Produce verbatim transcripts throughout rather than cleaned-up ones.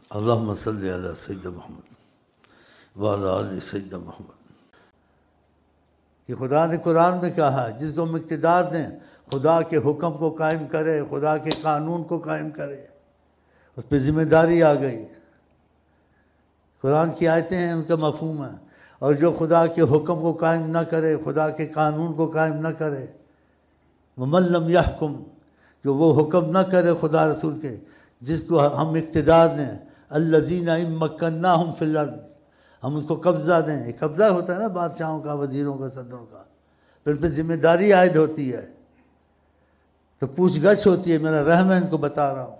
اللہم صلی علی سیدنا محمد وعلی آل سیدنا محمد۔ کہ خدا نے قرآن میں کہا ہے جس کو ہم اقتدار دیں خدا کے حکم کو قائم کرے، خدا کے قانون کو قائم کرے، اس پہ ذمہ داری آ گئی۔ قرآن کی آیتیں ہیں، ان کا مفہوم ہے۔ اور جو خدا کے حکم کو قائم نہ کرے، خدا کے قانون کو قائم نہ کرے، وَمَن لَّمْ يَحْكُم، جو وہ حکم نہ کرے خدا رسول کے جس کو ہم اقتدار دیں، الَّذِينَ إِن مَّكَّنَّاهُمْ فِي الْأَرْضِ، ہم اس کو قبضہ دیں۔ یہ قبضہ ہوتا ہے نا بادشاہوں کا، وزیروں کا، صدروں کا، پھر پہ ذمہ داری عائد ہوتی ہے تو پوچھ گچھ ہوتی ہے۔ میرا رحم ہے ان کو بتا رہا ہوں۔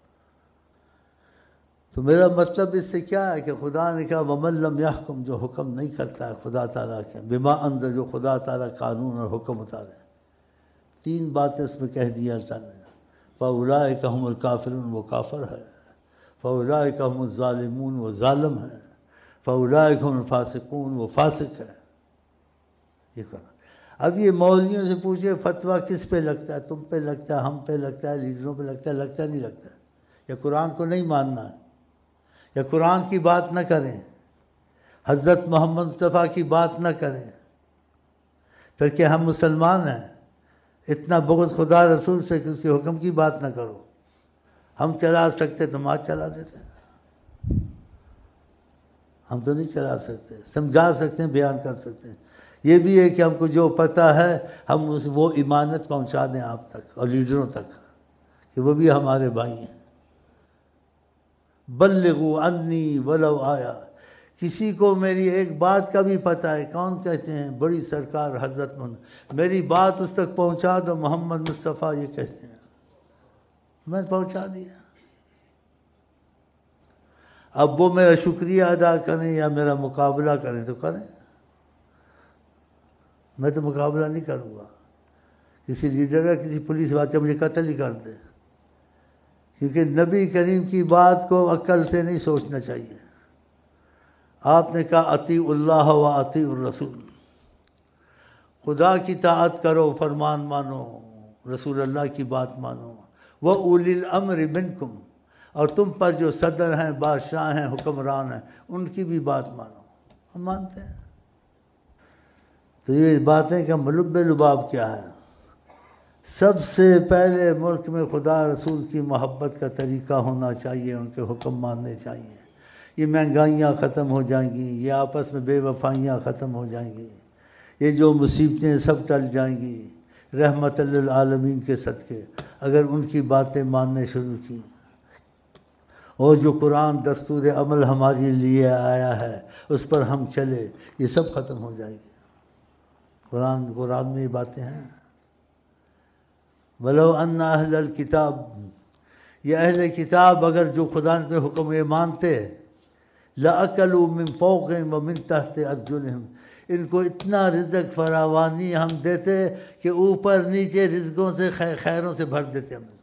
تو میرا مطلب اس سے کیا ہے کہ خدا نے کہا وَمَن لَّمْ يَحْكُم، جو حکم نہیں کرتا ہے خدا تعالیٰ کے، بِمَا أَنزَلَ، جو خدا تعالیٰ قانون اور حکم اتارے۔ تین باتیں اس میں کہہ دیا اللہ نے، فَأُولَٰئِكَ هُمُ الْكَافِرُونَ، وہ کافر ہے، فَأُولَٰئِكَ هُمُ الظَّالِمُونَ، وہ ظالم ہے، فَأُولَٰئِكَ هُمُ الْفَاسِقُونَ، وہ فاسق ہے۔ یہ کہا۔ اب یہ مولویوں سے پوچھے فتویٰ کس پہ لگتا ہے؟ تم پہ لگتا ہے، ہم پہ لگتا ہے، لیڈروں پہ لگتا ہے، لگتا نہیں لگتا ہے؟ یا قرآن کو نہیں ماننا ہے، یا قرآن کی بات نہ کریں، حضرت محمد مصطفیٰ کی بات نہ کریں، پھر کہ ہم مسلمان ہیں؟ اتنا بغض خدا رسول سے کہ اس کے حکم کی بات نہ کرو۔ ہم چلا سکتے تو آج چلا دیتے ہیں، ہم تو نہیں چلا سکتے، سمجھا سکتے ہیں، بیان کر سکتے ہیں۔ یہ بھی ہے کہ ہم کو جو پتہ ہے ہم اس وہ امانت پہنچا دیں آپ تک اور لیڈروں تک کہ وہ بھی ہمارے بھائی ہیں۔ بلغوا عنی ولو آیا، کسی کو میری ایک بات کا بھی پتہ ہے، کون کہتے ہیں؟ بڑی سرکار حضرت محمد، میری بات اس تک پہنچا دو، محمد مصطفیٰ یہ کہتے ہیں، میں نے پہنچا دیا۔ اب وہ میرا شکریہ ادا کریں یا میرا مقابلہ کریں تو کریں، میں تو مقابلہ نہیں کروں گا کسی لیڈر کا، کسی پولیس والے کا مجھے قتل ہی کر دے، کیونکہ نبی کریم کی بات کو عقل سے نہیں سوچنا چاہیے۔ آپ نے کہا اطیعوا اللہ و اطیعوا الرسول، خدا کی طاعت کرو، فرمان مانو، رسول اللہ کی بات مانو، وَأُولِي الْأَمْرِ مِنْكُمْ، اور تم پر جو صدر ہیں، بادشاہ ہیں، حکمران ہیں، ان کی بھی بات مانو۔ ہم مانتے ہیں۔ تو یہ باتیں کہ ملب لباب کیا ہے؟ سب سے پہلے ملک میں خدا رسول کی محبت کا طریقہ ہونا چاہیے، ان کے حکم ماننے چاہیے۔ یہ مہنگائیاں ختم ہو جائیں گی، یہ آپس میں بے وفائیاں ختم ہو جائیں گی، یہ جو مصیبتیں سب ٹل جائیں گی رحمت للعالمین کے صدقے، اگر ان کی باتیں ماننے شروع کی، اور جو قرآن دستور عمل ہمارے لیے آیا ہے اس پر ہم چلے، یہ سب ختم ہو جائے گی۔ قرآن قرآن میں یہ باتیں ہیں۔ وَلَوْ أَنَّ أَهْلَ الْكِتَابِ، یہ اہل کتاب اگر جو خدا کے حکم یہ مانتے، لَأَكَلُوا مِن فَوْقِهِمْ وَمِن تَحْتِ أَرْجُلِهِمْ، ان کو اتنا رزق فراوانی ہم دیتے کہ اوپر نیچے رزقوں سے خیروں سے بھر دیتے ہم کو۔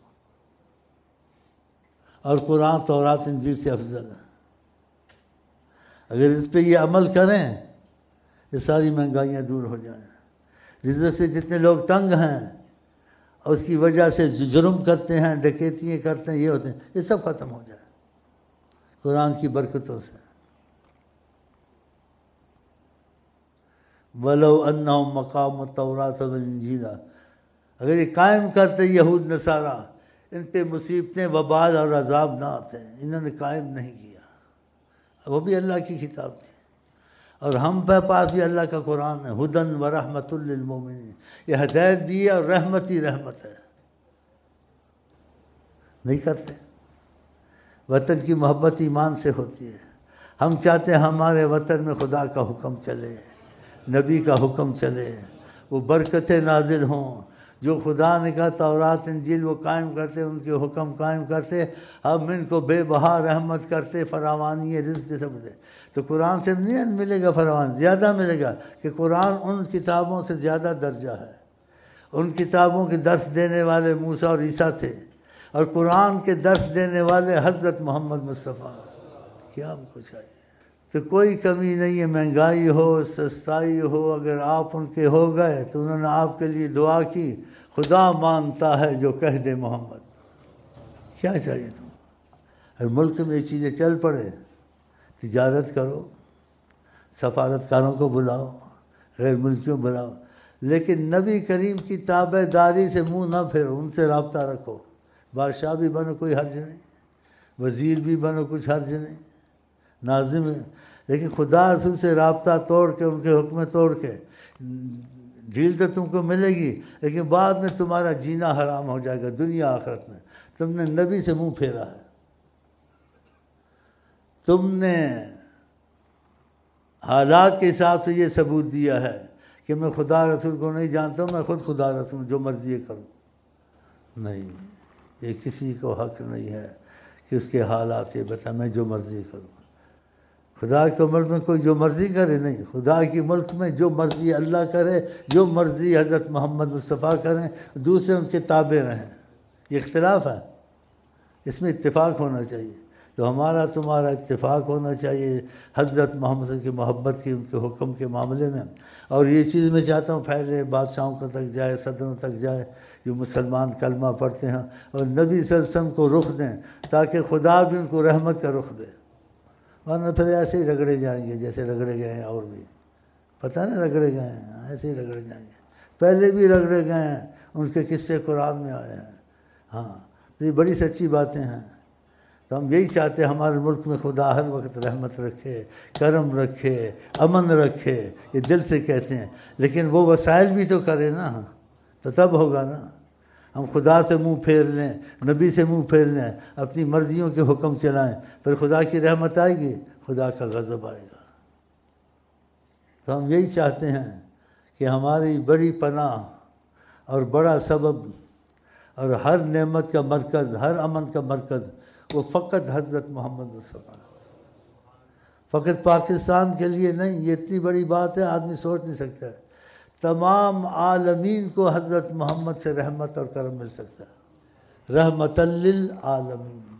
اور قرآن تورات انجیل سے افضل ہے۔ اگر اس پہ یہ عمل کریں یہ ساری مہنگائیاں دور ہو جائیں، رزق سے جتنے لوگ تنگ ہیں اور اس کی وجہ سے جرم کرتے ہیں، ڈکیتیاں کرتے ہیں، یہ ہوتے ہیں، یہ سب ختم ہو جائے قرآن کی برکتوں سے۔ وَلَوْ أَنَّهُمْ مَقَامُوا التَّوْرَاةَ وَالْإِنجِيلَ، اگر یہ قائم کرتے یہود نصارہ، ان پہ مصیبتیں وبال اور عذاب نہ آتے، انہوں نے قائم نہیں کیا۔ وہ بھی اللہ کی کتاب تھی، اور ہم پہ پاس بھی اللہ کا قرآن ہے، ہدن و رحمت للمومنین، یہ ہدایت بھی ہے اور رحمت ہی رحمت ہے۔ نہیں کرتے۔ وطن کی محبت ایمان سے ہوتی ہے۔ ہم چاہتے ہیں ہمارے وطن میں خدا کا حکم چلے، نبی کا حکم چلے، وہ برکتیں نازل ہوں، جو خدا نے کہا تورات انجیل وہ قائم کرتے، ان کے حکم قائم کرتے، ہم ان کو بے بہا رحمت کرتے، فراوانی رزق سب دے۔ تو قرآن سے نہیں ملے گا فراوان، زیادہ ملے گا، کہ قرآن ان کتابوں سے زیادہ درجہ ہے۔ ان کتابوں کے درس دینے والے موسیٰ اور عیسیٰ تھے، اور قرآن کے درس دینے والے حضرت محمد مصطفیٰ۔ کیا ہم کو چاہیے؟ تو کوئی کمی نہیں ہے، مہنگائی ہو، سستائی ہو، اگر آپ ان کے ہو گئے تو انہوں نے آپ کے لیے دعا کی، خدا مانتا ہے جو کہہ دے محمد۔ کیا چاہیے تم؟ اور ملک میں یہ چیزیں چل پڑے، تجارت کرو، سفارتکاروں کو بلاؤ، غیر ملکیوں بلاؤ، لیکن نبی کریم کی تابع داری سے منہ نہ پھیرو، ان سے رابطہ رکھو۔ بادشاہ بھی بنو کوئی حرج نہیں، وزیر بھی بنو کچھ حرج نہیں، ناظم، لیکن خدا رسول سے رابطہ توڑ کے، ان کے حکم توڑ کے، ڈھیل تو تم کو ملے گی لیکن بعد میں تمہارا جینا حرام ہو جائے گا دنیا آخرت میں۔ تم نے نبی سے منہ پھیرا ہے، تم نے حالات کے حساب سے یہ ثبوت دیا ہے کہ میں خدا رسول کو نہیں جانتا ہوں، میں خود خدا رسول جو مرضی کروں۔ نہیں، یہ کسی کو حق نہیں ہے کہ اس کے حالات یہ بتا میں جو مرضی کروں۔ خدا کے ملک میں کوئی جو مرضی کرے نہیں، خدا کے ملک میں جو مرضی اللہ کرے، جو مرضی حضرت محمد مصطفیٰ کریں، دوسرے ان کے تابع رہیں۔ یہ اختلاف ہے، اس میں اتفاق ہونا چاہیے۔ تو ہمارا تمہارا اتفاق ہونا چاہیے حضرت محمد صلی اللہ علیہ وسلم کی محبت کی، ان کے حکم کے معاملے میں۔ اور یہ چیز میں چاہتا ہوں پھیلے، بادشاہوں کو تک جائے، صدروں تک جائے، جو مسلمان کلمہ پڑھتے ہیں، اور نبی صلی اللہ علیہ وسلم کو رخ دیں تاکہ خدا بھی ان کو رحمت کا رخ دے، ورنہ پھر ایسے ہی رگڑے جائیں گے جیسے رگڑے گئے ہیں، اور بھی پتہ نا رگڑے گئے ہیں، ایسے ہی رگڑے جائیں گے، پہلے بھی رگڑے گئے ہیں، ان کے قصے قرآن میں آئے ہیں۔ ہاں، تو یہ بڑی سچی باتیں ہیں۔ تو ہم یہی چاہتے ہیں ہمارے ملک میں خدا ہر وقت رحمت رکھے، کرم رکھے، امن رکھے، یہ دل سے کہتے ہیں، لیکن وہ وسائل بھی تو کرے نا، تو تب ہوگا نا۔ ہم خدا سے منہ پھیر لیں، نبی سے منہ پھیر لیں، اپنی مرضیوں کے حکم چلائیں، پھر خدا کی رحمت آئے گی، خدا کا غضب آئے گا۔ تو ہم یہی چاہتے ہیں کہ ہماری بڑی پناہ اور بڑا سبب اور ہر نعمت کا مرکز، ہر امن کا مرکز وہ فقط حضرت محمد مصطفیٰ، فقط پاکستان کے لیے نہیں۔ یہ اتنی بڑی بات ہے آدمی سوچ نہیں سکتا ہے، تمام عالمین کو حضرت محمد سے رحمت اور کرم مل سکتا ہے، رحمت للعالمین۔